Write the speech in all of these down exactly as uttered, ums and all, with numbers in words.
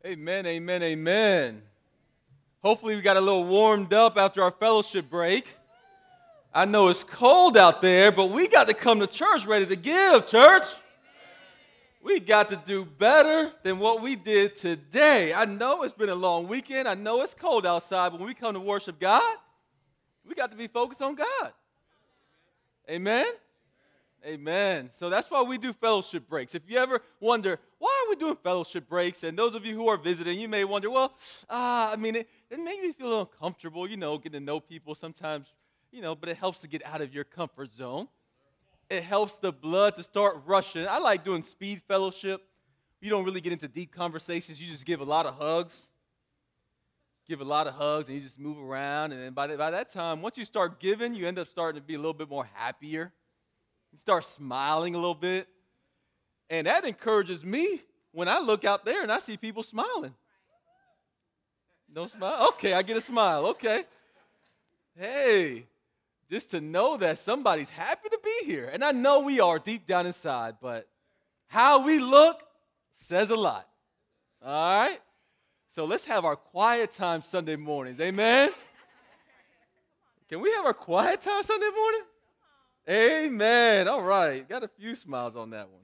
Amen, amen, amen. Hopefully we got a little warmed up after our fellowship break. I know it's cold out there, but we got to come to church ready to give, church. We got to do better than what we did today. I know it's been a long weekend. I know it's cold outside, but when we come to worship God, we got to be focused on God. Amen? Amen. So that's why we do fellowship breaks. If you ever wonder, why are we doing fellowship breaks? And those of you who are visiting, you may wonder, well, uh, I mean, it, it makes me feel a little uncomfortable, you know, getting to know people sometimes, you know, but it helps to get out of your comfort zone. It helps the blood to start rushing. I like doing speed fellowship. You don't really get into deep conversations. You just give a lot of hugs. Give a lot of hugs, and you just move around. And then by, the, by that time, once you start giving, you end up starting to be a little bit more happier. You start smiling a little bit. And that encourages me when I look out there and I see people smiling. No smile? Okay, I get a smile. Okay. Hey, just to know that somebody's happy to be here. And I know we are deep down inside, but how we look says a lot. All right? So let's have our quiet time Sunday mornings. Amen? Can we have our quiet time Sunday morning? Amen. All right. Got a few smiles on that one.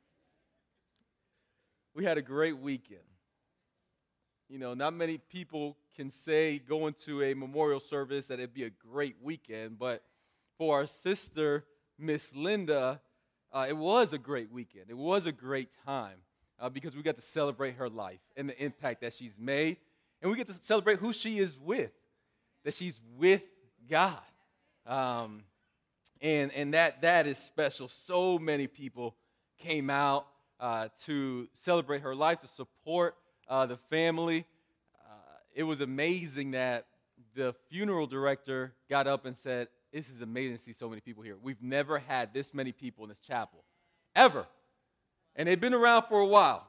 We had a great weekend. You know, not many people can say going to a memorial service that it'd be a great weekend, but for our sister, Miss Linda, uh, it was a great weekend. It was a great time uh, because we got to celebrate her life and the impact that she's made, and we get to celebrate who she is with, that she's with God. Um And and that that is special. So many people came out uh, to celebrate her life, to support uh, the family. Uh, it was amazing that the funeral director got up and said, "This is amazing to see so many people here. We've never had this many people in this chapel, ever." And they've been around for a while.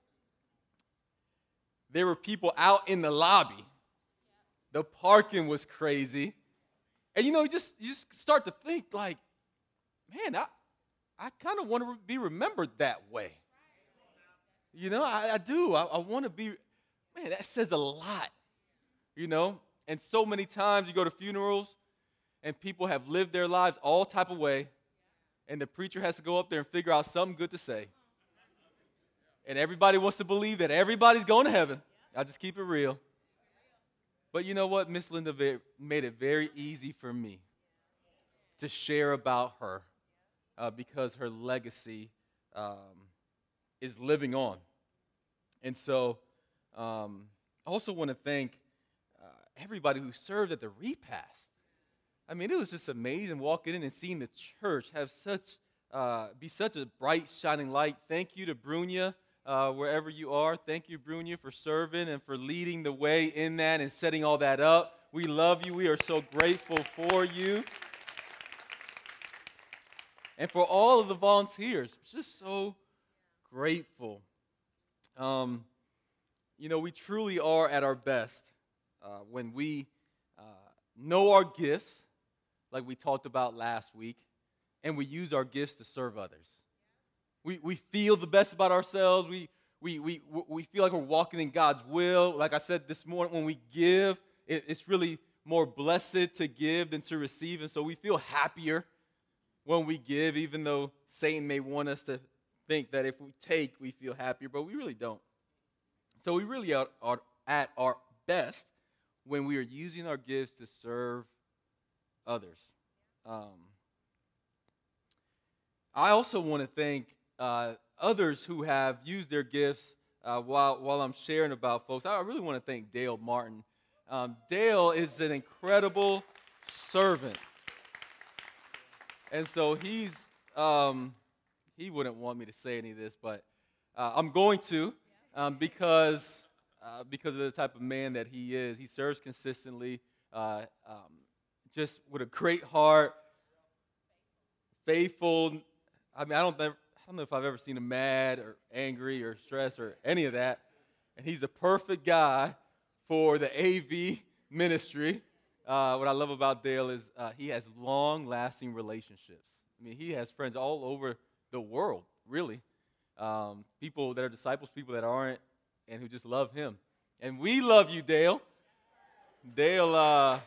There were people out in the lobby. The parking was crazy. And, you know, you just, you just start to think, like, man, I, I kind of want to be remembered that way. You know, I, I do. I, I want to be, man, that says a lot, you know. And so many times you go to funerals, and people have lived their lives all type of way, and the preacher has to go up there and figure out something good to say. And everybody wants to believe that everybody's going to heaven. I'll just keep it real. But you know what? Miss Linda made it very easy for me to share about her uh, because her legacy um, is living on. And so um, I also want to thank uh, everybody who served at the repast. I mean, it was just amazing walking in and seeing the church have such uh, be such a bright, shining light. Thank you to Brunia. Uh, wherever you are, thank you, Brunia, for serving and for leading the way in that and setting all that up. We love you. We are so grateful for you. And for all of the volunteers, just so grateful. Um, you know, we truly are at our best uh, when we uh, know our gifts, like we talked about last week, and we use our gifts to serve others. We we feel the best about ourselves. We we we we feel like we're walking in God's will. Like I said this morning, when we give, it, it's really more blessed to give than to receive. And so we feel happier when we give, even though Satan may want us to think that if we take, we feel happier, but we really don't. So we really are, are at our best when we are using our gifts to serve others. Um, I also want to thank Uh, others who have used their gifts uh, while while I'm sharing about folks. I really want to thank Dale Martin. Um, Dale is an incredible servant, and so he's um, he wouldn't want me to say any of this, but uh, I'm going to um, because uh, because of the type of man that he is. He serves consistently, uh, um, just with a great heart, faithful. I mean, I don't think. I don't know if I've ever seen him mad or angry or stressed or any of that. And he's a perfect guy for the A V ministry. Uh, what I love about Dale is uh, he has long-lasting relationships. I mean, he has friends all over the world, really. Um, people that are disciples, people that aren't, and who just love him. And we love you, Dale. Dale, uh,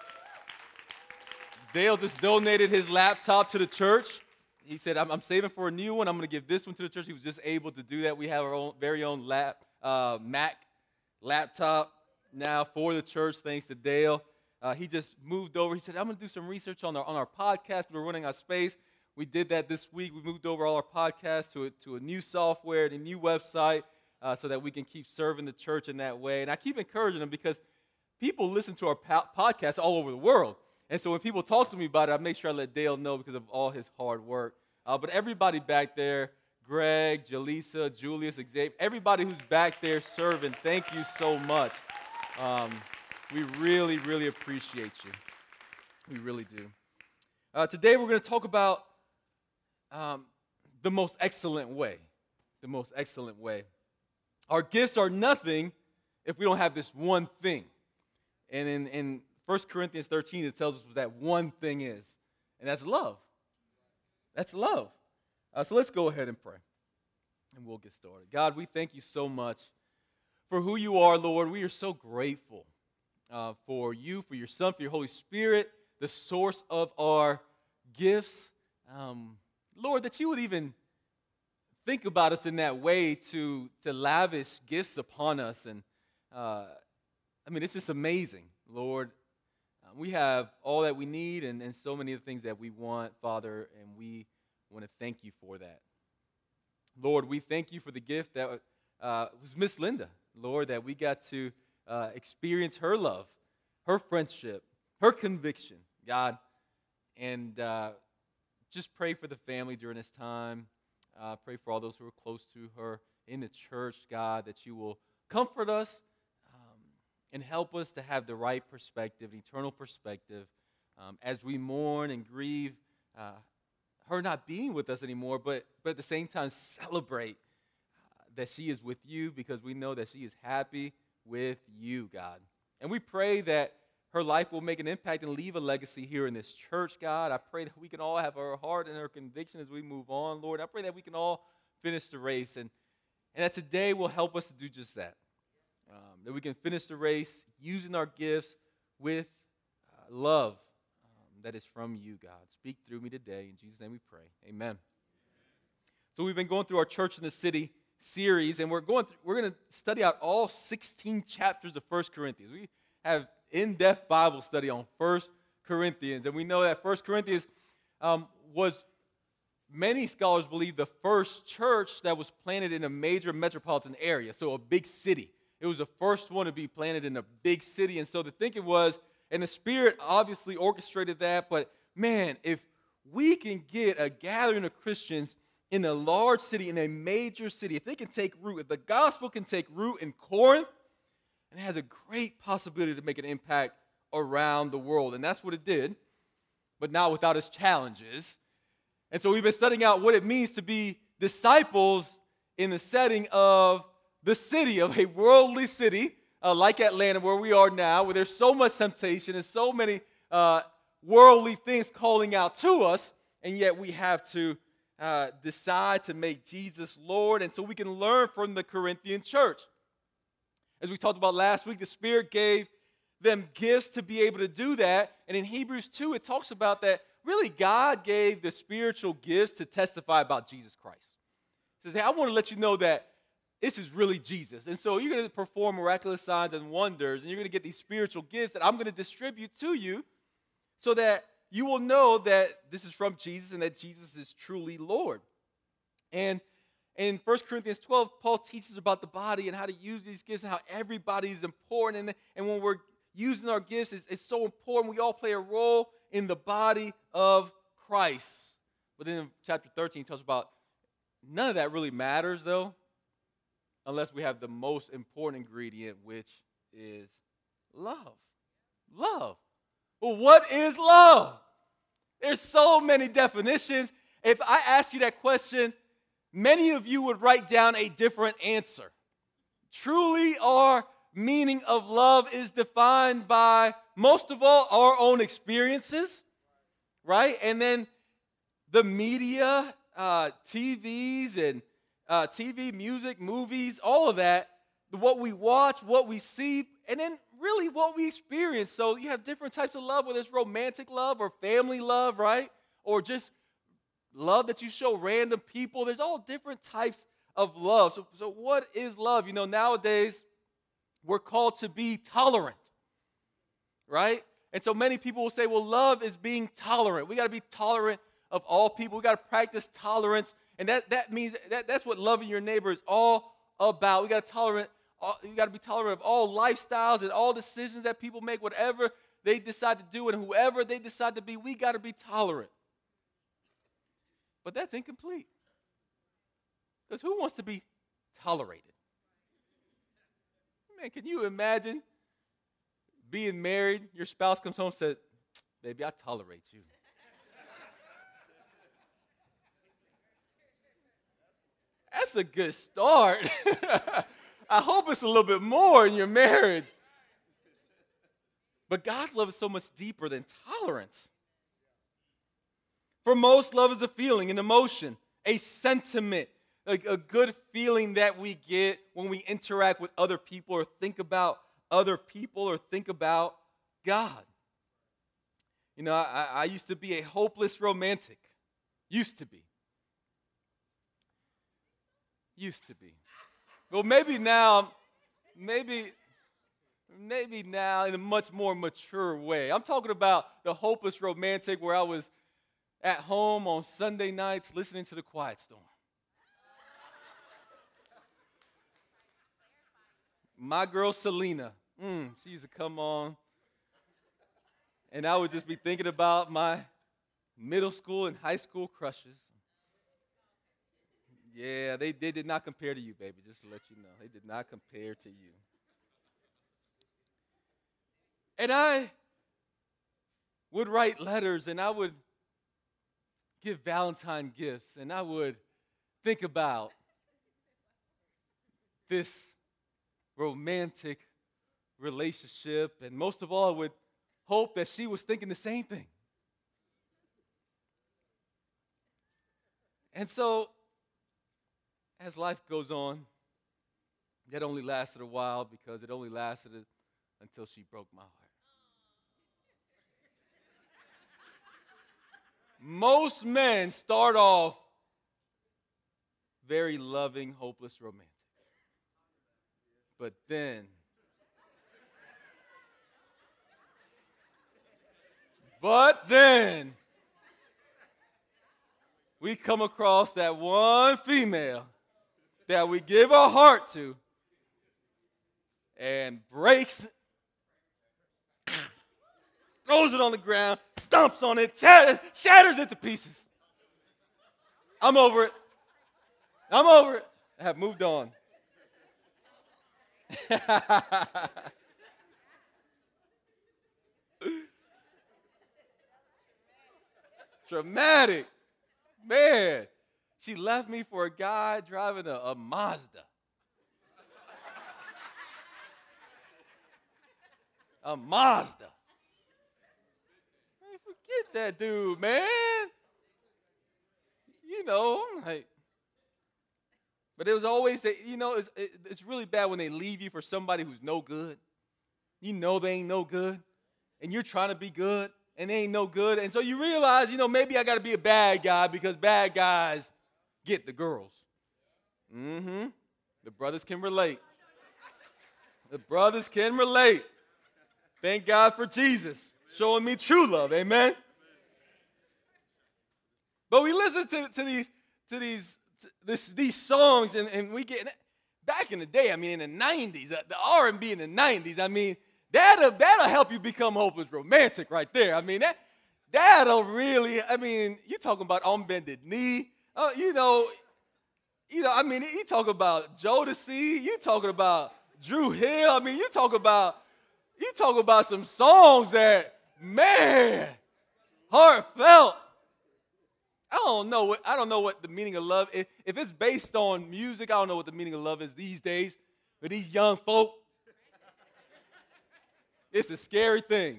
Dale just donated his laptop to the church. He said, I'm, I'm saving for a new one. I'm going to give this one to the church. He was just able to do that. We have our own very own lap, uh, Mac laptop now for the church, thanks to Dale. Uh, he just moved over. He said, I'm going to do some research on our, on our podcast. We're running out of space. We did that this week. We moved over all our podcasts to a, to a new software and a new website uh, so that we can keep serving the church in that way. And I keep encouraging them because people listen to our po- podcasts all over the world. And so when people talk to me about it, I make sure I let Dale know because of all his hard work. Uh, but everybody back there, Greg, Jaleesa, Julius, Xavier, everybody who's back there serving, thank you so much. Um, we really, really appreciate you. We really do. Uh, today we're going to talk about um, the most excellent way. The most excellent way. Our gifts are nothing if we don't have this one thing. And in, in First Corinthians thirteen, it tells us what that one thing is, and that's love. That's love. Uh, so let's go ahead and pray, and we'll get started. God, we thank you so much for who you are, Lord. We are so grateful uh, for you, for your Son, for your Holy Spirit, the source of our gifts. Um, Lord, that you would even think about us in that way to, to lavish gifts upon us. And, uh, I mean, it's just amazing, Lord. Uh, we have all that we need and, and so many of the things that we want, Father, and we want to thank you for that. Lord, we thank you for the gift that uh, was Miss Linda, Lord, that we got to uh, experience her love, her friendship, her conviction, God, and uh, just pray for the family during this time. Uh, pray for all those who are close to her in the church, God, that you will comfort us um, and help us to have the right perspective, eternal perspective, um, as we mourn and grieve uh, her not being with us anymore, but, but at the same time celebrate uh, that she is with you because we know that she is happy with you, God. And we pray that her life will make an impact and leave a legacy here in this church, God. I pray that we can all have our heart and our conviction as we move on, Lord. I pray that we can all finish the race, and, and that today will help us to do just that. Um, that we can finish the race using our gifts with uh, love um, that is from you, God. Speak through me today. In Jesus' name we pray. Amen. So we've been going through our Church in the City series, and we're going through, we're going to study out all sixteen chapters of First Corinthians. We have in-depth Bible study on First Corinthians. And we know that First Corinthians um, was, many scholars believe, the first church that was planted in a major metropolitan area, so a big city. It was the first one to be planted in a big city. And so the thinking was, and the Spirit obviously orchestrated that, but man, if we can get a gathering of Christians in a large city, in a major city, if they can take root, if the gospel can take root in Corinth, and it has a great possibility to make an impact around the world. And that's what it did, but not without its challenges. And so we've been studying out what it means to be disciples in the setting of the city, of a worldly city uh, like Atlanta, where we are now, where there's so much temptation and so many uh, worldly things calling out to us, and yet we have to uh, decide to make Jesus Lord. And so we can learn from the Corinthian church. As we talked about last week, the Spirit gave them gifts to be able to do that. And in Hebrews two, it talks about that really God gave the spiritual gifts to testify about Jesus Christ. It says, hey, I want to let you know that this is really Jesus. And so you're going to perform miraculous signs and wonders, and you're going to get these spiritual gifts that I'm going to distribute to you so that you will know that this is from Jesus and that Jesus is truly Lord. And in First Corinthians twelve, Paul teaches about the body and how to use these gifts and how everybody is important. And, and when we're using our gifts, it's, it's so important. We all play a role in the body of Christ. But then in chapter thirteen, it talks about none of that really matters, though, unless we have the most important ingredient, which is love. Love. Well, what is love? There's so many definitions. If I ask you that question, many of you would write down a different answer. Truly, our meaning of love is defined by, most of all, our own experiences, right? And then the media, uh, T Vs and uh, T V, music, movies, all of that, what we watch, what we see, and then really what we experience. So you have different types of love, whether it's romantic love or family love, right? Or just love that you show random people. There's all different types of love. So, so what is love? You know, nowadays we're called to be tolerant, right? And so many people will say, well, love is being tolerant. We got to be tolerant of all people. We got to practice tolerance. And that, that means that, that's what loving your neighbor is all about. We got to tolerant. You got to be tolerant of all lifestyles and all decisions that people make, whatever they decide to do and whoever they decide to be. We got to be tolerant. But that's incomplete. Because who wants to be tolerated? Man, can you imagine being married? Your spouse comes home and says, baby, I tolerate you. That's a good start. I hope it's a little bit more in your marriage. But God's love is so much deeper than tolerance. For most, love is a feeling, an emotion, a sentiment, a, a good feeling that we get when we interact with other people or think about other people or think about God. You know, I, I used to be a hopeless romantic. Used to be. Used to be. Well, maybe now, maybe, maybe now in a much more mature way. I'm talking about the hopeless romantic where I was at home on Sunday nights listening to the Quiet Storm. My girl Selena, mm, she used to come on, and I would just be thinking about my middle school and high school crushes. Yeah, they, they did not compare to you, baby, just to let you know. They did not compare to you. And I would write letters, and I would give Valentine gifts, and I would think about this romantic relationship, and most of all, I would hope that she was thinking the same thing. And so, as life goes on, that only lasted a while because it only lasted until she broke my heart. Most men start off very loving, hopeless romantics. But then, but then, we come across that one female that we give our heart to and breaks, throws it on the ground, stomps on it, shatters, shatters it to pieces. I'm over it. I'm over it. I have moved on. Dramatic. Man, she left me for a guy driving a, a Mazda. A Mazda. Man, forget that dude, man. You know, I'm like, but it was always that, you know, it's, it, it's really bad when they leave you for somebody who's no good. You know they ain't no good, and you're trying to be good, and they ain't no good. And so you realize, you know, maybe I got to be a bad guy because bad guys get the girls. Mm-hmm. The brothers can relate. The brothers can relate. Thank God for Jesus showing me true love. Amen. But we listen to, to these to these to this, these songs, and, and we get back in the day. I mean, in the nineties, the R and B in the nineties. I mean, that'll that'll help you become hopeless romantic right there. I mean, that that'll really. I mean, you talking about on bended knee. Uh, you know, you know. I mean, you talk about Jodeci. You talking about Drew Hill. I mean, you talk about you talk about some songs that, man, heartfelt. I don't know what I don't know what the meaning of love is. If it's based on music, I don't know what the meaning of love is these days. For these young folk, it's a scary thing.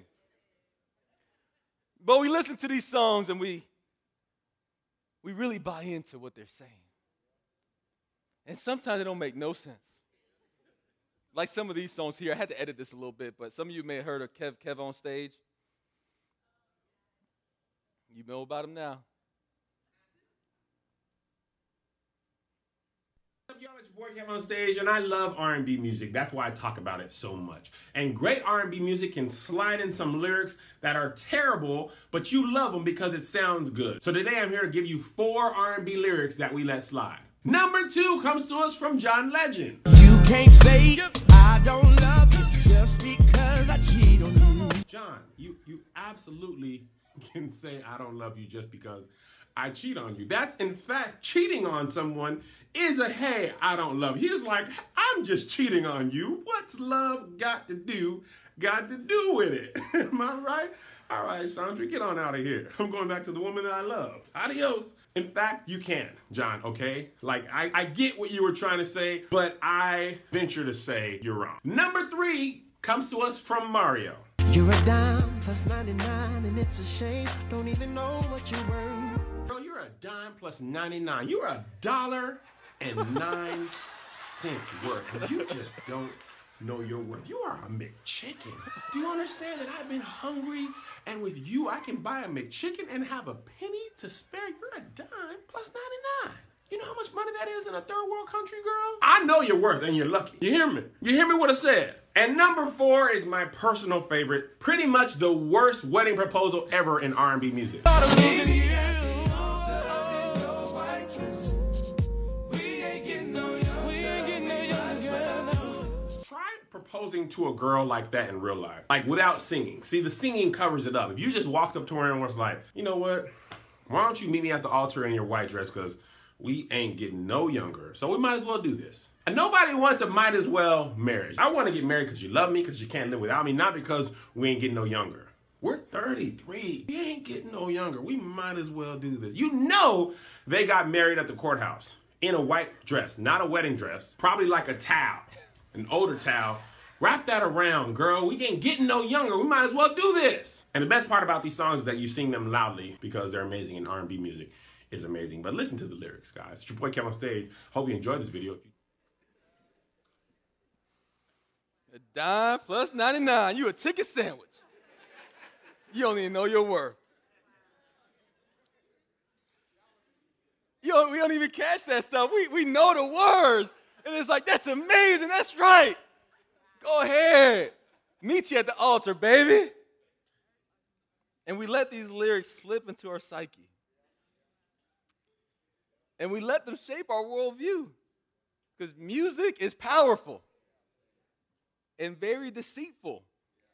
But we listen to these songs and we we really buy into what they're saying. And sometimes it don't make no sense. Like some of these songs here, I had to edit this a little bit, but some of you may have heard of Kev Kev on Stage. You know about him now. What's up, y'all? It's your boy Kev on Stage, and I love R and B music. That's why I talk about it so much. And great R and B music can slide in some lyrics that are terrible, but you love them because it sounds good. So today I'm here to give you four R and B lyrics that we let slide. Number two comes to us from John Legend. You can't say I don't love you just because I cheat on you. John, you, you absolutely can say I don't love you just because I cheat on you. That's, in fact, cheating on someone is a, hey, I don't love you. He's like, I'm just cheating on you. What's love got to do, got to do with it? Am I right? All right, Sandra, get on out of here. I'm going back to the woman that I love. Adios. In fact, you can, John, okay? Like, I, I get what you were trying to say, but I venture to say you're wrong. Number three comes to us from Mario. You're a dime plus ninety-nine and it's a shame. Don't even know what you're worth. Girl, you're a dime plus ninety-nine. You're a dollar and nine cents worth. And you just don't know your worth. You are a McChicken. Do you understand that I've been hungry, and with you I can buy a McChicken and have a penny to spare? You're a dime plus ninety-nine. You know how much money that is in a third world country, girl? I know your worth, and you're lucky. You hear me? You hear me what I said? And number four is my personal favorite, pretty much the worst wedding proposal ever in R and B music. Proposing to a girl like that in real life, like without singing. See, the singing covers it up. If you just walked up to her and was like, you know what, why don't you meet me at the altar in your white dress, because we ain't getting no younger, so we might as well do this. And nobody wants a might as well marriage. I want to get married because you love me, because you can't live without me, not because we ain't getting no younger. We're thirty-three. We ain't getting no younger. We might as well do this. You know they got married at the courthouse in a white dress, not a wedding dress, probably like a towel, an older towel. Wrap that around, girl. We ain't getting no younger. We might as well do this. And the best part about these songs is that you sing them loudly because they're amazing, and R and B music is amazing. But listen to the lyrics, guys. It's your boy Kev on Stage. Hope you enjoyed this video. A dime plus ninety-nine. You a chicken sandwich. You don't even know your worth. You don't, we don't even catch that stuff. We, we know the words. And it's like, that's amazing. That's right. Go ahead. Meet you at the altar, baby. And we let these lyrics slip into our psyche. And we let them shape our worldview. Because music is powerful and very deceitful.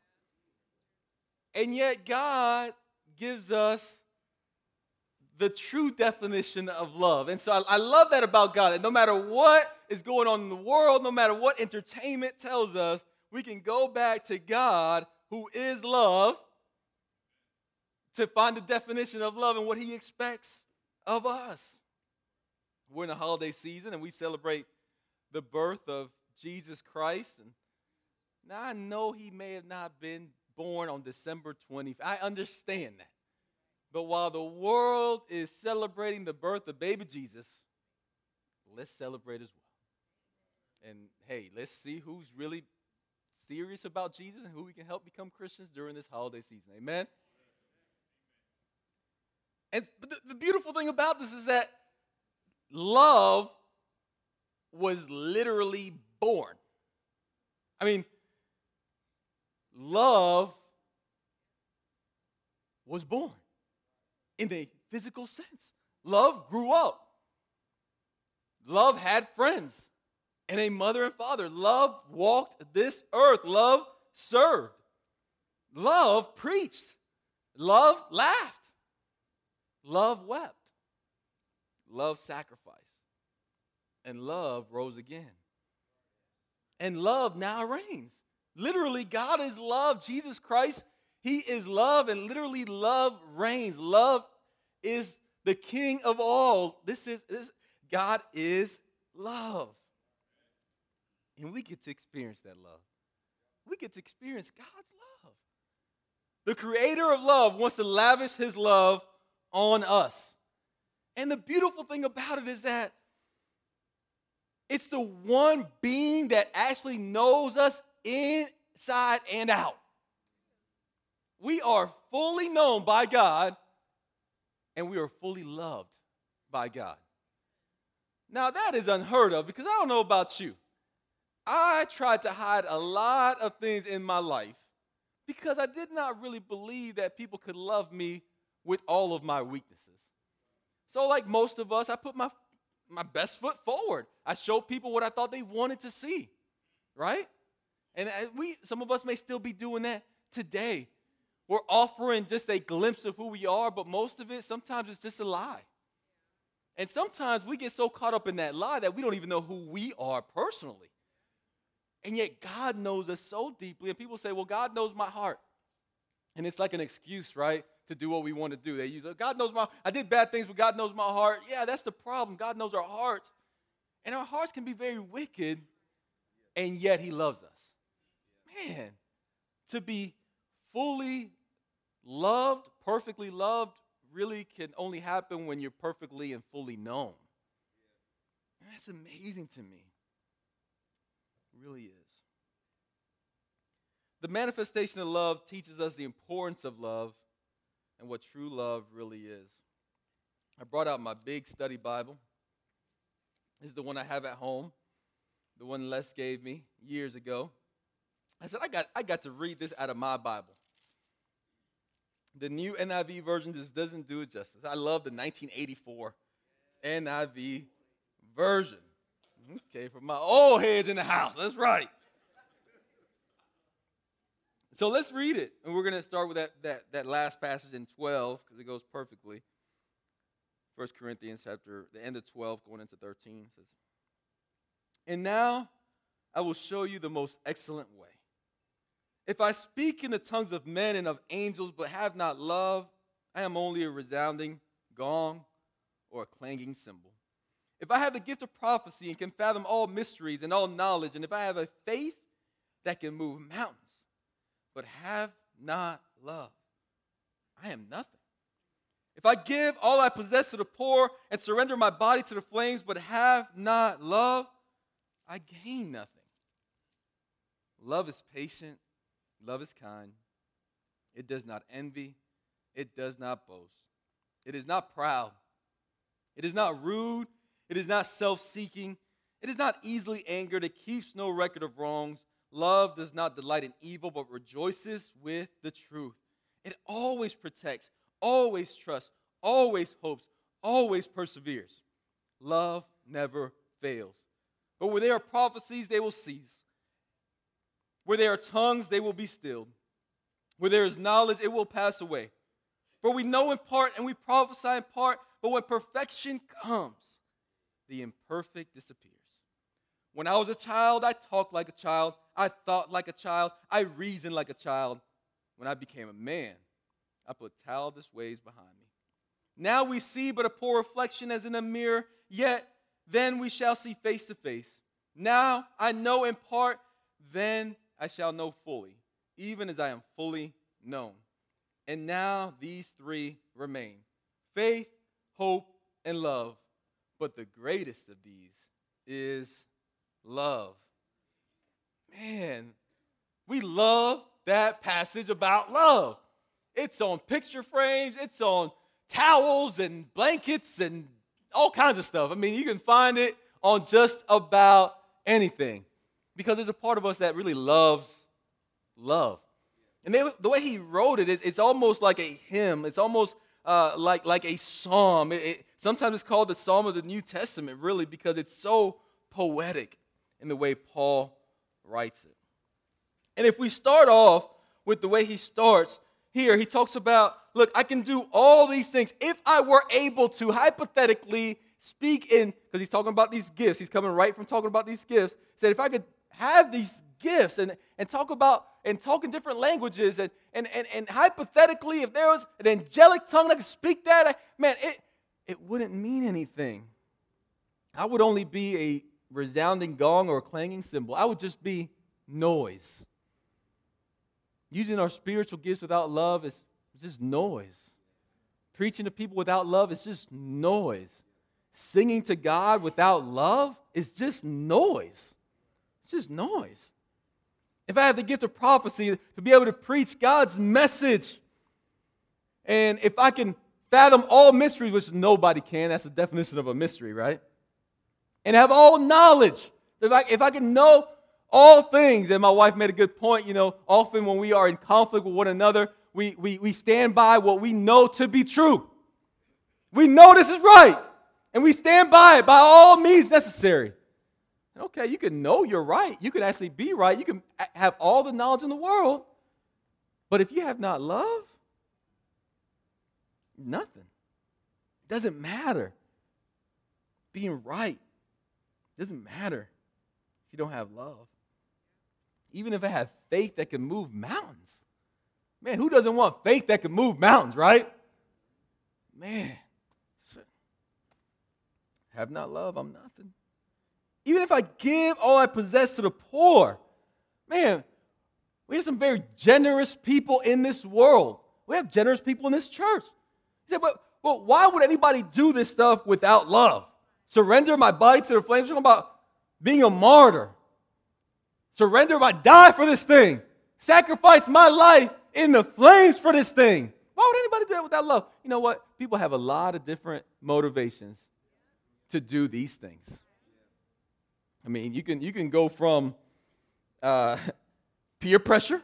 And yet God gives us the true definition of love. And so I, I love that about God. And no matter what is going on in the world, no matter what entertainment tells us, we can go back to God, who is love, to find the definition of love and what he expects of us. We're in the holiday season, and we celebrate the birth of Jesus Christ. And now I know he may have not been born on December twentieth. I understand that. But while the world is celebrating the birth of baby Jesus, let's celebrate as well. And hey, let's see who's really serious about Jesus and who we can help become Christians during this holiday season. Amen? And but the, the beautiful thing about this is that love was literally born. I mean, love was born in a physical sense. Love grew up. Love had friends and a mother and father. Love walked this earth. Love served. Love preached. Love laughed. Love wept. Love sacrificed. And love rose again. And love now reigns. Literally, God is love. Jesus Christ, he is love, and literally love reigns. Love is the king of all. This is this, God is love. And we get to experience that love. We get to experience God's love. The creator of love wants to lavish his love on us. And the beautiful thing about it is that It's the one being that actually knows us inside and out. We are fully known by God, and we are fully loved by God. Now, that is unheard of, because I don't know about you. I tried to hide a lot of things in my life because I did not really believe that people could love me with all of my weaknesses. So like most of us, I put my, my best foot forward. I showed people what I thought they wanted to see, right? And we, some of us may still be doing that today. We're offering just a glimpse of who we are, but most of it, sometimes it's just a lie. And sometimes we get so caught up in that lie that we don't even know who we are personally. And yet God knows us so deeply. And people say, well, God knows my heart. And it's like an excuse, right, to do what we want to do. They use, God knows my, I did bad things, but God knows my heart. Yeah, that's the problem. God knows our hearts. And our hearts can be very wicked, and yet he loves us. Man, to be fully loved, perfectly loved, really can only happen when you're perfectly and fully known. And that's amazing to me. It really is. The manifestation of love teaches us the importance of love and what true love really is. I brought out my big study Bible. This is the one I have at home, the one Les gave me years ago. I said, I got, I got to read this out of my Bible. The new N I V version just doesn't do it justice. I love the nineteen eighty-four N I V version. Okay, for my old heads in the house. That's right. So let's read it. And we're going to start with that, that, that last passage in twelve, because it goes perfectly. First Corinthians chapter, the end of twelve, going into thirteen, says, and now I will show you the most excellent way. If I speak in the tongues of men and of angels, but have not love, I am only a resounding gong or a clanging cymbal. If I have the gift of prophecy and can fathom all mysteries and all knowledge, and if I have a faith that can move mountains, but have not love, I am nothing. If I give all I possess to the poor and surrender my body to the flames, but have not love, I gain nothing. Love is patient. Love is kind. It does not envy. It does not boast. It is not proud. It is not rude. It is not self-seeking. It is not easily angered. It keeps no record of wrongs. Love does not delight in evil, but rejoices with the truth. It always protects, always trusts, always hopes, always perseveres. Love never fails. But where there are prophecies, they will cease. Where there are tongues, they will be stilled. Where there is knowledge, it will pass away. For we know in part and we prophesy in part, but when perfection comes, the imperfect disappears. When I was a child, I talked like a child. I thought like a child. I reasoned like a child. When I became a man, I put childish ways behind me. Now we see but a poor reflection as in a mirror, yet then we shall see face to face. Now I know in part, then I shall know fully, even as I am fully known. And now these three remain: faith, hope, and love. But the greatest of these is love. Man, we love that passage about love. It's on picture frames, it's on towels and blankets and all kinds of stuff. I mean, you can find it on just about anything, because there's a part of us that really loves love. And they, the way he wrote it, it, it's almost like a hymn. It's almost uh, like, like a psalm. It, it, sometimes it's called the Psalm of the New Testament, really, because it's so poetic in the way Paul writes it. And if we start off with the way he starts here, he talks about, look, I can do all these things if I were able to hypothetically speak in, because he's talking about these gifts. He's coming right from talking about these gifts. He said, if I could have these gifts and, and talk about and talk in different languages and, and, and, and hypothetically, if there was an angelic tongue that could speak that, I, man, it, it wouldn't mean anything. I would only be a resounding gong or a clanging cymbal. I would just be noise. Using our spiritual gifts without love is just noise. Preaching to people without love is just noise. Singing to God without love is just noise. It's just noise. If I have the gift of prophecy to be able to preach God's message, and if I can fathom all mysteries, which nobody can, that's the definition of a mystery, right? And have all knowledge. If I, if I can know all things, and my wife made a good point, you know, often when we are in conflict with one another, we, we, we stand by what we know to be true. We know this is right, and we stand by it by all means necessary. Okay, you can know you're right. You can actually be right. You can have all the knowledge in the world. But if you have not love, nothing. It doesn't matter. Being right doesn't matter if you don't have love. Even if I have faith that can move mountains. Man, who doesn't want faith that can move mountains, right? Man. Have not love, I'm nothing. Even if I give all I possess to the poor, man, we have some very generous people in this world. We have generous people in this church. You say, but, but why would anybody do this stuff without love? Surrender my body to the flames. We're talking about being a martyr. Surrender my die for this thing. Sacrifice my life in the flames for this thing. Why would anybody do that without love? You know what? People have a lot of different motivations to do these things. I mean, you can you can go from uh, peer pressure.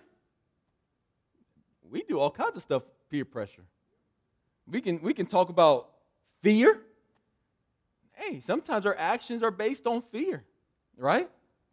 We do all kinds of stuff, peer pressure. We can we can talk about fear. Hey, sometimes our actions are based on fear, right?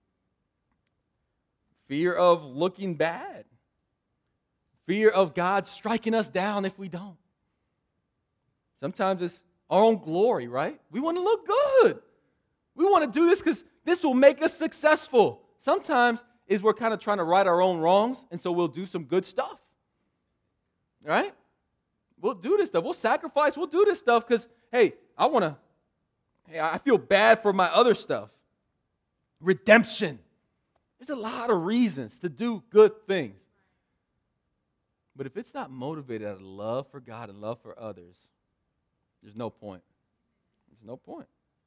Fear of looking bad. Fear of God striking us down if we don't. Sometimes it's our own glory, right? We want to look good. We want to do this because this will make us successful. Sometimes is we're kind of trying to right our own wrongs, and so we'll do some good stuff. Right? We'll do this stuff. We'll sacrifice. We'll do this stuff because, hey, I want to, hey, I feel bad for my other stuff. Redemption. There's a lot of reasons to do good things. But if it's not motivated out of love for God and love for others, there's no point. There's no point.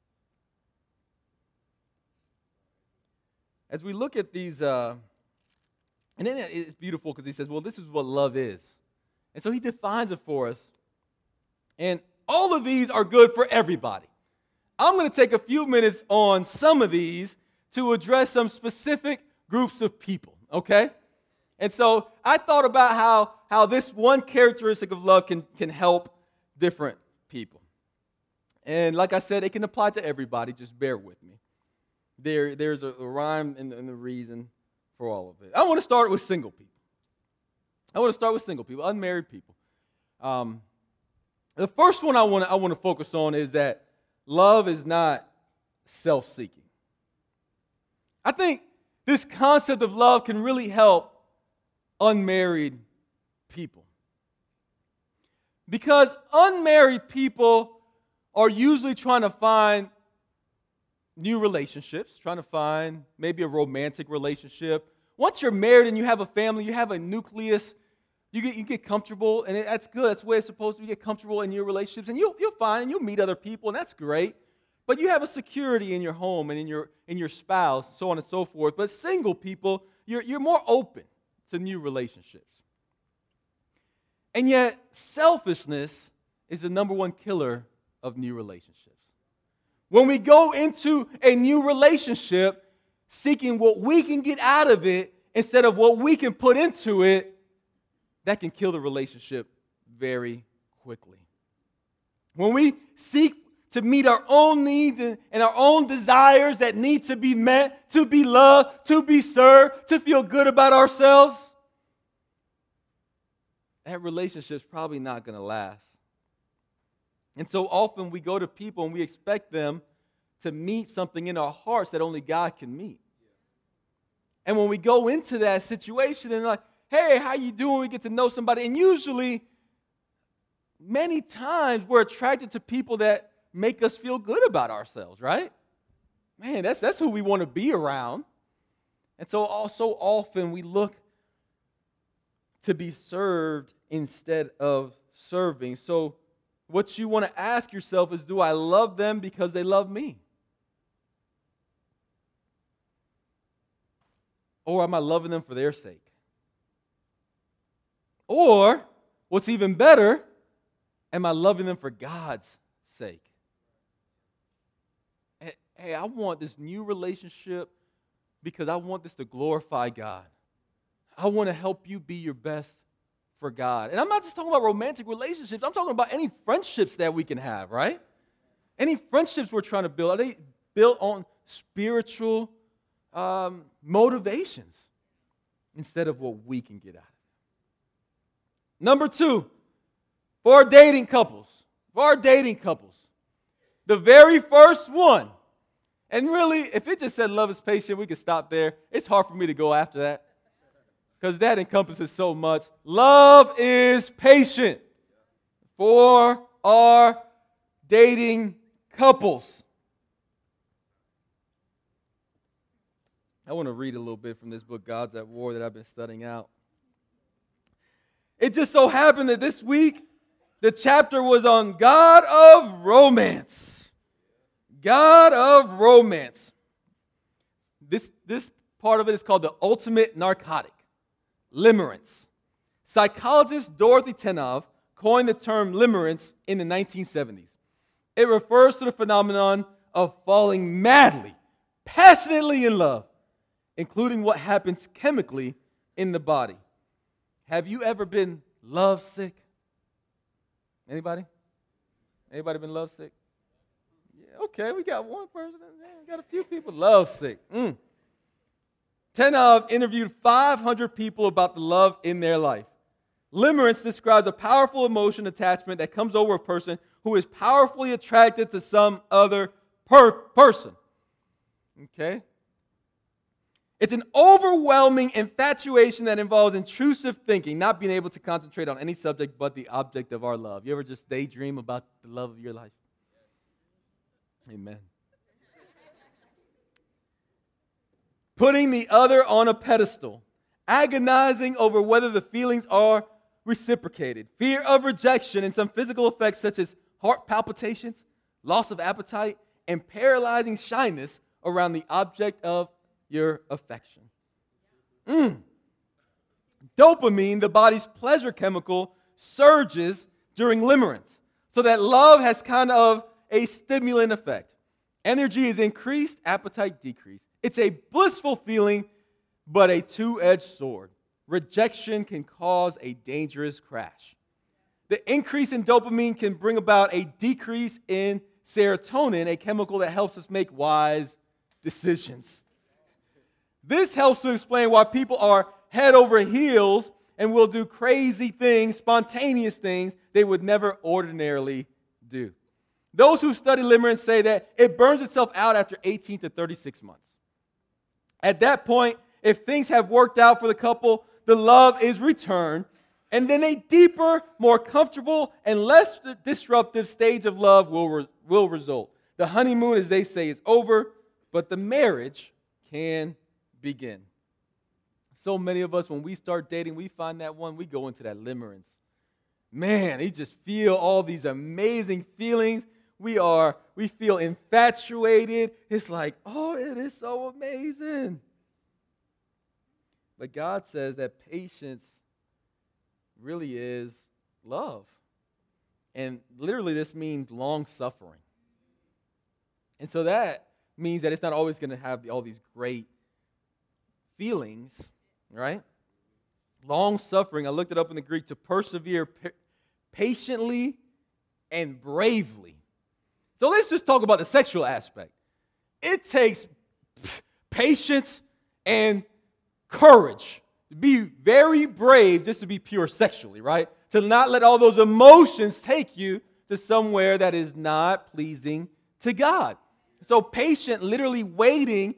As we look at these, uh, and then it's beautiful because he says, well, this is what love is. And so he defines it for us. And all of these are good for everybody. I'm going to take a few minutes on some of these to address some specific groups of people, okay? And so I thought about how, how this one characteristic of love can, can help different people. And like I said, it can apply to everybody. Just bear with me. There, there's a, a rhyme and, and a reason for all of it. I want to start with single people. I want to start with single people, unmarried people. Um, the first one I want to I want to focus on is that love is not self-seeking. I think this concept of love can really help unmarried people. Because unmarried people are usually trying to find new relationships, trying to find maybe a romantic relationship. Once you're married and you have a family, you have a nucleus, you get you get comfortable, and it, that's good. That's the way it's supposed to be. You get comfortable in your relationships, and you'll, you'll find, and you'll meet other people, and that's great. But you have a security in your home and in your in your spouse, so on and so forth. But single people, you're you're more open to new relationships. And yet, selfishness is the number one killer of new relationships. When we go into a new relationship seeking what we can get out of it instead of what we can put into it, that can kill the relationship very quickly. When we seek to meet our own needs and, and our own desires that need to be met, to be loved, to be served, to feel good about ourselves, that relationship's probably not going to last. And so often we go to people and we expect them to meet something in our hearts that only God can meet. And when we go into that situation and like, hey, how you doing? We get to know somebody. And usually, many times we're attracted to people that make us feel good about ourselves, right? Man, that's, that's who we want to be around. And so also often we look to be served instead of serving. So what you want to ask yourself is, do I love them because they love me? Or am I loving them for their sake? Or, what's even better, am I loving them for God's sake? Hey, I want this new relationship because I want this to glorify God. I want to help you be your best for God. And I'm not just talking about romantic relationships. I'm talking about any friendships that we can have, right? Any friendships we're trying to build, are they built on spiritual um, motivations instead of what we can get out of it? Number two, for our dating couples, for our dating couples, the very first one, and really, if it just said love is patient, we could stop there. It's hard for me to go after that because that encompasses so much. Love is patient for our dating couples. I want to read a little bit from this book, God's at War, that I've been studying out. It just so happened that this week, the chapter was on God of romance. God of romance. This, this part of it is called the ultimate narcotic, limerence. Psychologist Dorothy Tennov coined the term limerence in the nineteen seventies. It refers to the phenomenon of falling madly, passionately in love, including what happens chemically in the body. Have you ever been lovesick? Anybody? Anybody been lovesick? Yeah, okay, we got one person. We got a few people lovesick. Mm. Tennov interviewed five hundred people about the love in their life. Limerence describes a powerful emotion attachment that comes over a person who is powerfully attracted to some other per- person. Okay? It's an overwhelming infatuation that involves intrusive thinking, not being able to concentrate on any subject but the object of our love. You ever just daydream about the love of your life? Amen. Putting the other on a pedestal, agonizing over whether the feelings are reciprocated, fear of rejection, and some physical effects such as heart palpitations, loss of appetite, and paralyzing shyness around the object of your affection. Mm. Dopamine, the body's pleasure chemical, surges during limerence, so that love has kind of a stimulant effect. Energy is increased, appetite decreased. It's a blissful feeling, but a two-edged sword. Rejection can cause a dangerous crash. The increase in dopamine can bring about a decrease in serotonin, a chemical that helps us make wise decisions. This helps to explain why people are head over heels and will do crazy things, spontaneous things they would never ordinarily do. Those who study limerence say that it burns itself out after eighteen to thirty-six months. At that point, if things have worked out for the couple, the love is returned, and then a deeper, more comfortable, and less disruptive stage of love will, re- will result. The honeymoon, as they say, is over, but the marriage can begin. So many of us, when we start dating, we find that one, we go into that limerence. Man, you just feel all these amazing feelings. We are, we feel infatuated. It's like, oh, it is so amazing. But God says that patience really is love. And literally this means long suffering. And so that means that it's not always going to have all these great feelings, right? Long suffering, I looked it up in the Greek, to persevere pa- patiently and bravely. So let's just talk about the sexual aspect. It takes patience and courage to be very brave just to be pure sexually, right? To not let all those emotions take you to somewhere that is not pleasing to God. So patient, literally waiting,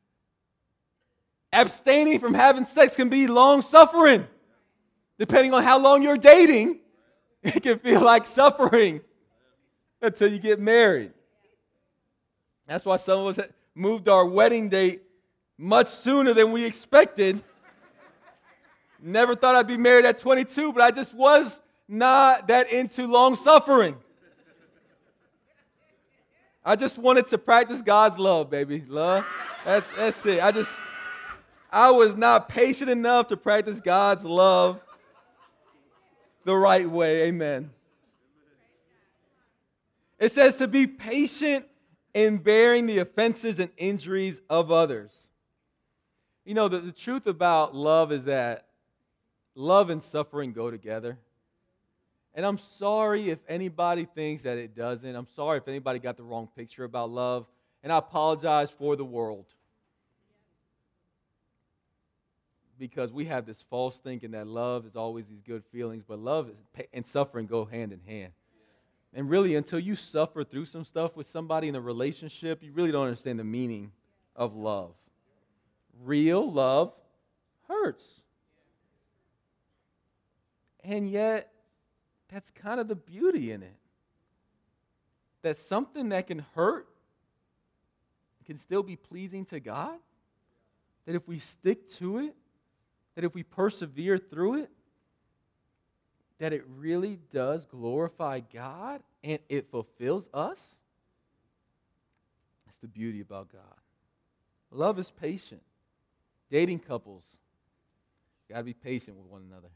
abstaining from having sex can be long-suffering. Depending on how long you're dating, it can feel like suffering until you get married. That's why some of us moved our wedding date much sooner than we expected. Never thought I'd be married at twenty-two, but I just was not that into long-suffering. I just wanted to practice God's love, baby. Love. That's, that's it. I just... I was not patient enough to practice God's love the right way. Amen. It says to be patient in bearing the offenses and injuries of others. You know, the, the truth about love is that love and suffering go together. And I'm sorry if anybody thinks that it doesn't. I'm sorry if anybody got the wrong picture about love. And I apologize for the world. Because we have this false thinking that love is always these good feelings, but love and suffering go hand in hand. And really, until you suffer through some stuff with somebody in a relationship, you really don't understand the meaning of love. Real love hurts. And yet, that's kind of the beauty in it. That something that can hurt can still be pleasing to God. That if we stick to it, that if we persevere through it, that it really does glorify God and it fulfills us. That's the beauty about God. Love is patient. Dating couples, got to be patient with one another.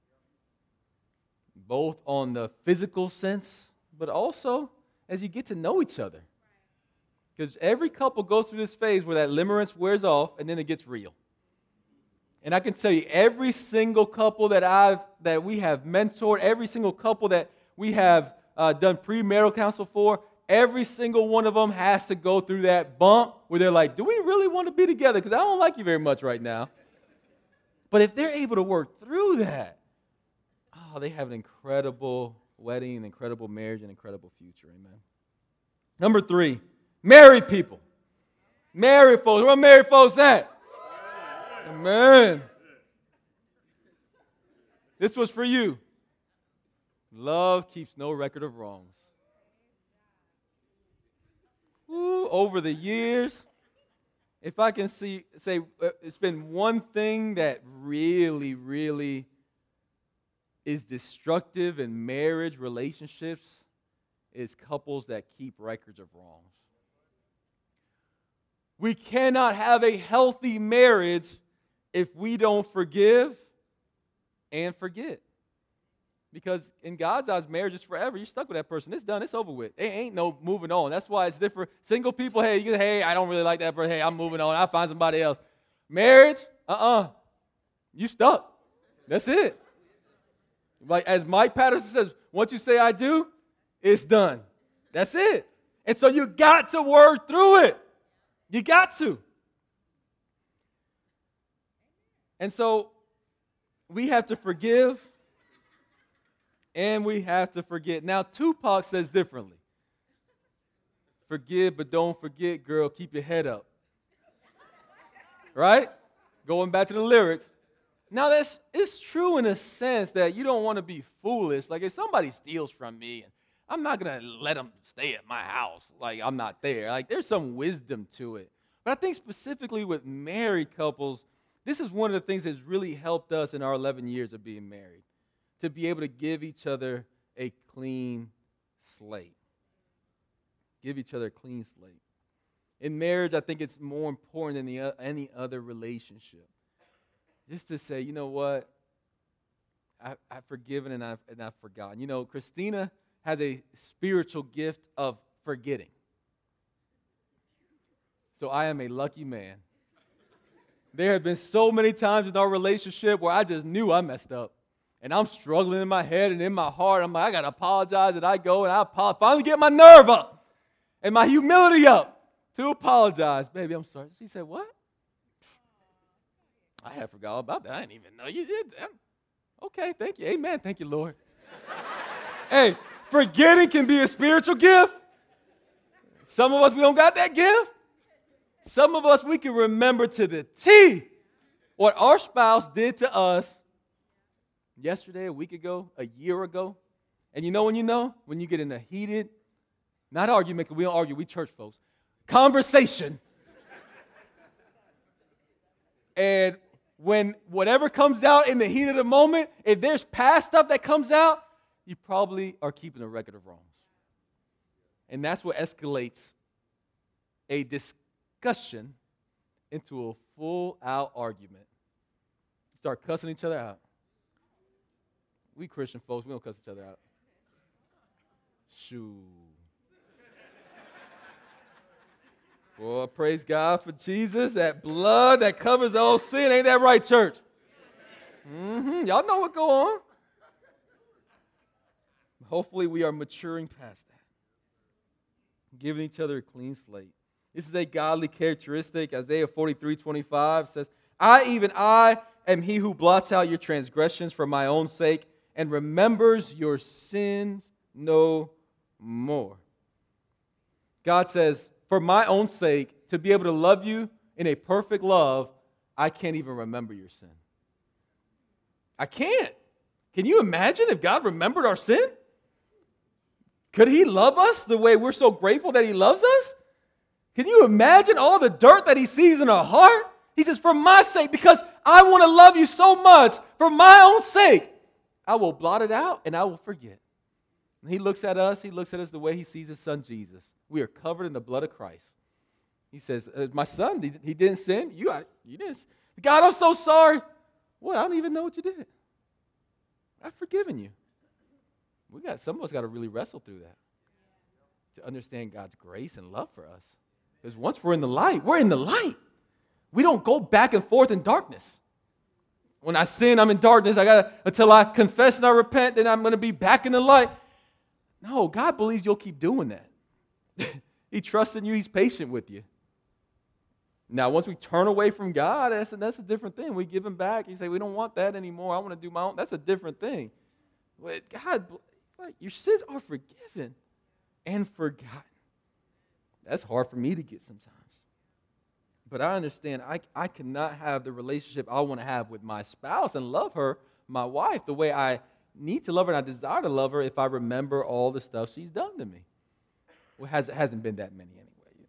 Both on the physical sense, but also as you get to know each other. Because every couple goes through this phase where that limerence wears off and then it gets real. And I can tell you, every single couple that I've that we have mentored, every single couple that we have uh, done premarital counsel for, every single one of them has to go through that bump where they're like, do we really want to be together? Because I don't like you very much right now. But if they're able to work through that, oh, they have an incredible wedding, an incredible marriage, an incredible future. Amen. Number three, married people. Married folks. Where are married folks at? Amen. This was for you. Love keeps no record of wrongs. Ooh, over the years, if I can see, say, it's been one thing that really, really is destructive in marriage relationships, is couples that keep records of wrongs. We cannot have a healthy marriage if we don't forgive and forget. Because in God's eyes, marriage is forever. You're stuck with that person. It's done. It's over with. It ain't no moving on. That's why it's different. Single people, hey, you, hey, I don't really like that person. Hey, I'm moving on. I'll find somebody else. Marriage, uh-uh. You stuck. That's it. Like as Mike Patterson says, once you say I do, it's done. That's it. And so you got to work through it. You got to. And so we have to forgive and we have to forget. Now, Tupac says differently. Forgive, but don't forget, girl. Keep your head up. Right? Going back to the lyrics. Now, that's it's true in a sense that you don't want to be foolish. Like if somebody steals from me, I'm not going to let them stay at my house. Like I'm not there. Like there's some wisdom to it. But I think specifically with married couples, this is one of the things that's really helped us in our eleven years of being married, to be able to give each other a clean slate. Give each other a clean slate. In marriage, I think it's more important than the, uh, any other relationship. Just to say, you know what? I, I've forgiven and I've, and I've forgotten. You know, Christina has a spiritual gift of forgetting. So I am a lucky man. There have been so many times in our relationship where I just knew I messed up. And I'm struggling in my head and in my heart. I'm like, I got to apologize. And I go and I apologize. Finally get my nerve up and my humility up to apologize. Baby, I'm sorry. She said, what? I had forgot about that. I didn't even know you did that. Okay, thank you. Amen. Thank you, Lord. Hey, forgetting can be a spiritual gift. Some of us, we don't got that gift. Some of us, we can remember to the T what our spouse did to us yesterday, a week ago, a year ago. And you know when you know? When you get in a heated, not argument, because we don't argue, we church folks, conversation. And when whatever comes out in the heat of the moment, if there's past stuff that comes out, you probably are keeping a record of wrongs. And that's what escalates a discussion into a full-out argument. Start cussing each other out. We Christian folks, we don't cuss each other out. Shoo. Boy, praise God for Jesus, that blood that covers all sin. Ain't that right, church? Mm-hmm. Y'all know what go on. Hopefully we are maturing past that. Giving each other a clean slate. This is a godly characteristic. Isaiah forty-three twenty-five says, I, even I, am he who blots out your transgressions for my own sake and remembers your sins no more. God says, for my own sake, to be able to love you in a perfect love, I can't even remember your sin. I can't. Can you imagine if God remembered our sin? Could he love us the way we're so grateful that he loves us? Can you imagine all the dirt that he sees in our heart? He says, for my sake, because I want to love you so much, for my own sake, I will blot it out and I will forget. And he looks at us, he looks at us the way he sees his son Jesus. We are covered in the blood of Christ. He says, uh, my son, he, he didn't sin. You, I, you didn't. God, I'm so sorry. What? I don't even know what you did. I've forgiven you. We got some of us got to really wrestle through that to understand God's grace and love for us. Because once we're in the light, we're in the light. We don't go back and forth in darkness. When I sin, I'm in darkness. I got until I confess and I repent, then I'm going to be back in the light. No, God believes you'll keep doing that. He trusts in you. He's patient with you. Now, once we turn away from God, that's a, that's a different thing. We give him back. You say, we don't want that anymore. I want to do my own. That's a different thing. But God, like, your sins are forgiven and forgotten. That's hard for me to get sometimes. But I understand I, I cannot have the relationship I want to have with my spouse and love her, my wife, the way I need to love her and I desire to love her if I remember all the stuff she's done to me. Well, it has, hasn't been that many anyway.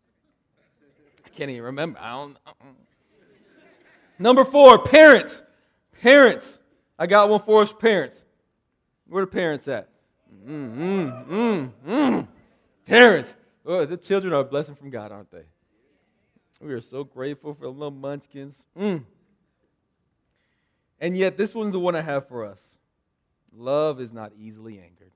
I can't even remember. I don't. Uh-uh. Number four, parents. Parents. I got one for us, parents. Where are the parents at? Mm, mm, mm, mm. Parents. Oh, the children are a blessing from God, aren't they? We are so grateful for the little munchkins. Mm. And yet, this one's the one I have for us. Love is not easily angered.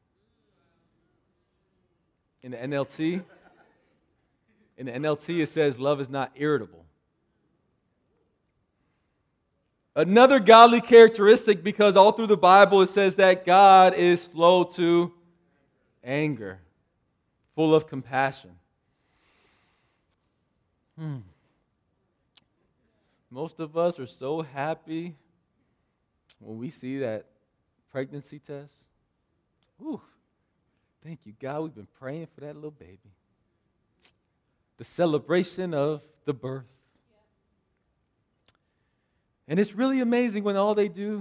In the N L T, in the N L T, it says love is not irritable. Another godly characteristic, because all through the Bible it says that God is slow to anger, full of compassion. Hmm. Most of us are so happy when we see that pregnancy test. Ooh, thank you, God. We've been praying for that little baby. The celebration of the birth. And it's really amazing when all they do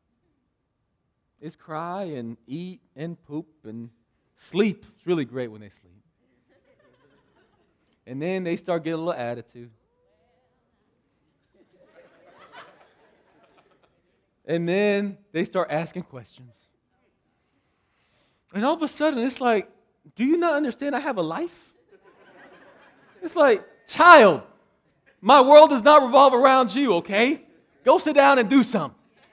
is cry and eat and poop and sleep. It's really great when they sleep. And then they start getting a little attitude. And then they start asking questions. And all of a sudden, it's like, do you not understand I have a life? It's like, child, my world does not revolve around you, okay? Go sit down and do something.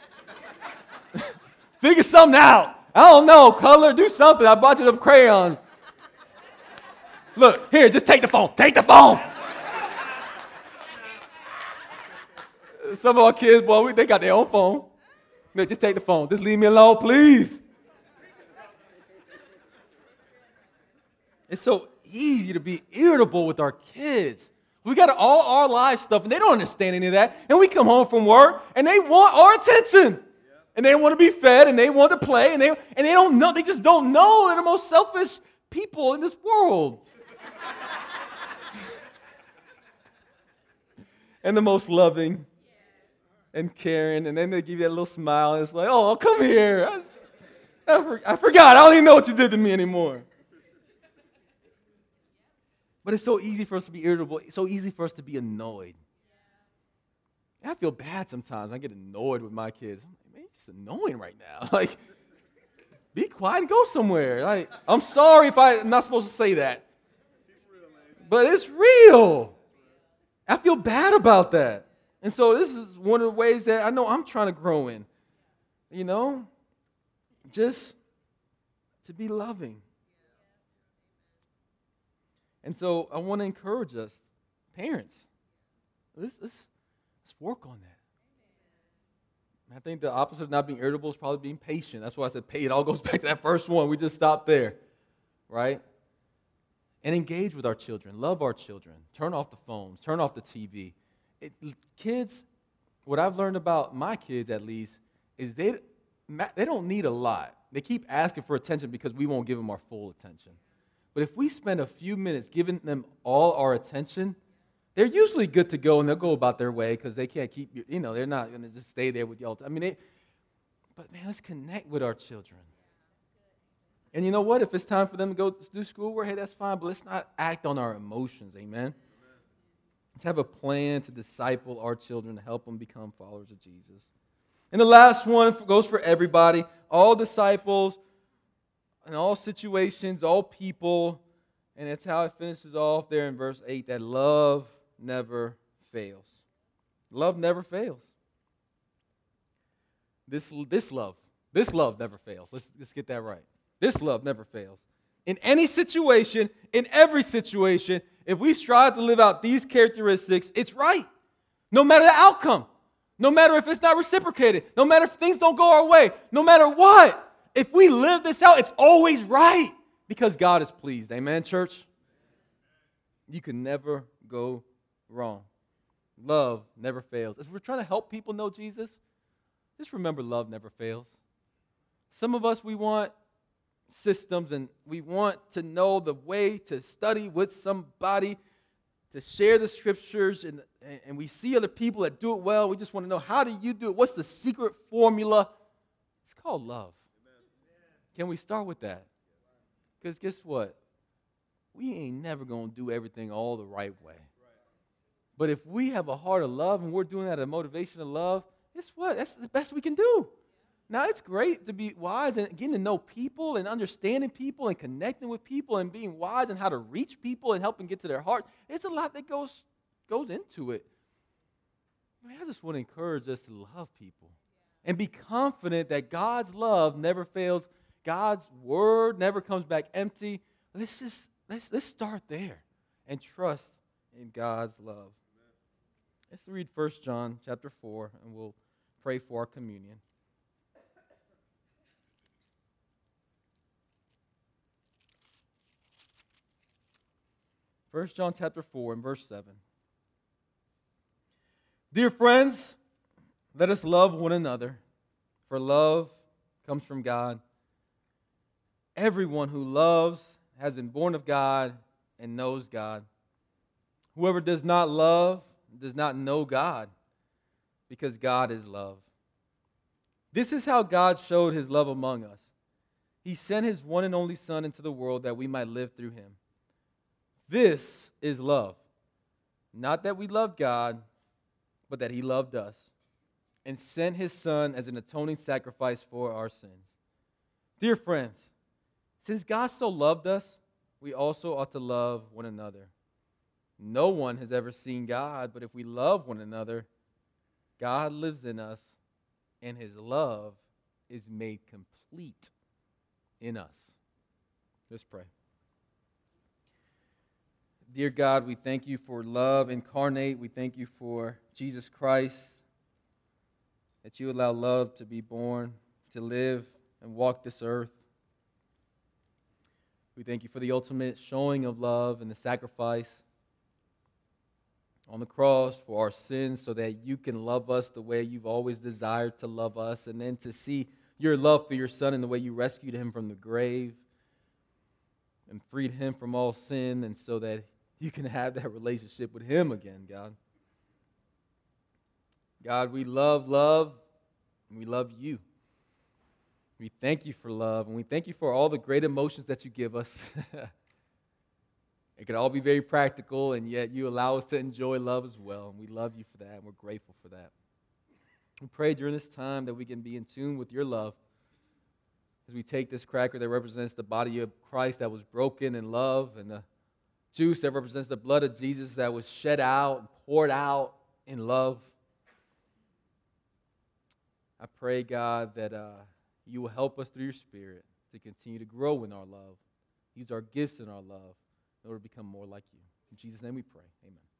Figure something out. I don't know, color, do something. I bought you them crayons. Look, here, just take the phone. Take the phone. Some of our kids, boy, they got their own phone. Look, just take the phone. Just leave me alone, please. It's so easy to be irritable with our kids. We got all our life stuff, and they don't understand any of that. And we come home from work, and they want our attention. And they want to be fed, and they want to play, and they and they don't know. They just don't know. They're the most selfish people in this world. And the most loving and caring. And then they give you that little smile, and it's like, oh, come here. I, I, for, I forgot. I don't even know what you did to me anymore. But it's so easy for us to be irritable. It's so easy for us to be annoyed. I feel bad sometimes. I get annoyed with my kids. I'm like, man, it's just annoying right now. Like, be quiet and go somewhere. Like, I'm sorry if I'm not supposed to say that. But it's real. I feel bad about that. And so this is one of the ways that I know I'm trying to grow in. You know, just to be loving. And so I want to encourage us, parents, let's, let's, let's work on that. I think the opposite of not being irritable is probably being patient. That's why I said pay. It all goes back to that first one. We just stopped there, right? And engage with our children. Love our children. Turn off the phones. Turn off the T V. It, kids, what I've learned about my kids at least, is they, they don't need a lot. They keep asking for attention because we won't give them our full attention. But if we spend a few minutes giving them all our attention, they're usually good to go and they'll go about their way because they can't keep you, you know, they're not going to just stay there with you all the time. I mean, they, but man, let's connect with our children. And you know what? If it's time for them to go do schoolwork, hey, that's fine, but let's not act on our emotions, amen? Let's have a plan to disciple our children to help them become followers of Jesus. And the last one goes for everybody, all disciples, in all situations, all people, and it's how it finishes off there in verse eight, that love never fails. Love never fails. This, this love, this love never fails. Let's, let's get that right. This love never fails. In any situation, in every situation, if we strive to live out these characteristics, it's right. No matter the outcome. No matter if it's not reciprocated. No matter if things don't go our way. No matter what. If we live this out, it's always right. Because God is pleased. Amen, church? You can never go wrong. Love never fails. As we're trying to help people know Jesus, just remember love never fails. Some of us, we want systems and we want to know the way to study with somebody, to share the scriptures, and, and we see other people that do it well. We just want to know, how do you do it? What's the secret formula? It's called love. Amen. Can we start with that? Because guess what? We ain't never going to do everything all the right way. Right. But if we have a heart of love and we're doing that, a motivation of love, guess what? That's the best we can do. Now, it's great to be wise and getting to know people and understanding people and connecting with people and being wise and how to reach people and help them get to their heart. It's a lot that goes, goes into it. I mean, I just want to encourage us to love people and be confident that God's love never fails. God's word never comes back empty. Let's just let's let's start there and trust in God's love. Amen. Let's read First John chapter four, and we'll pray for our communion. First John chapter four and verse seven. Dear friends, let us love one another, for love comes from God. Everyone who loves has been born of God and knows God. Whoever does not love does not know God, because God is love. This is how God showed his love among us. He sent his one and only Son into the world that we might live through him. This is love. Not that we loved God, but that he loved us and sent his Son as an atoning sacrifice for our sins. Dear friends, since God so loved us, we also ought to love one another. No one has ever seen God, but if we love one another, God lives in us, and his love is made complete in us. Let's pray. Dear God, we thank you for love incarnate. We thank you for Jesus Christ, that you allow love to be born, to live and walk this earth. We thank you for the ultimate showing of love and the sacrifice on the cross for our sins, so that you can love us the way you've always desired to love us, and then to see your love for your Son in the way you rescued him from the grave and freed him from all sin, and so that you can have that relationship with him again, God. God, we love love, and we love you. We thank you for love, and we thank you for all the great emotions that you give us. It can all be very practical, and yet you allow us to enjoy love as well, and we love you for that, and we're grateful for that. We pray during this time that we can be in tune with your love as we take this cracker that represents the body of Christ that was broken in love, and the juice that represents the blood of Jesus that was shed out and poured out in love. I pray, God, that uh, you will help us through your Spirit to continue to grow in our love, use our gifts in our love in order to become more like you. In Jesus' name we pray. Amen.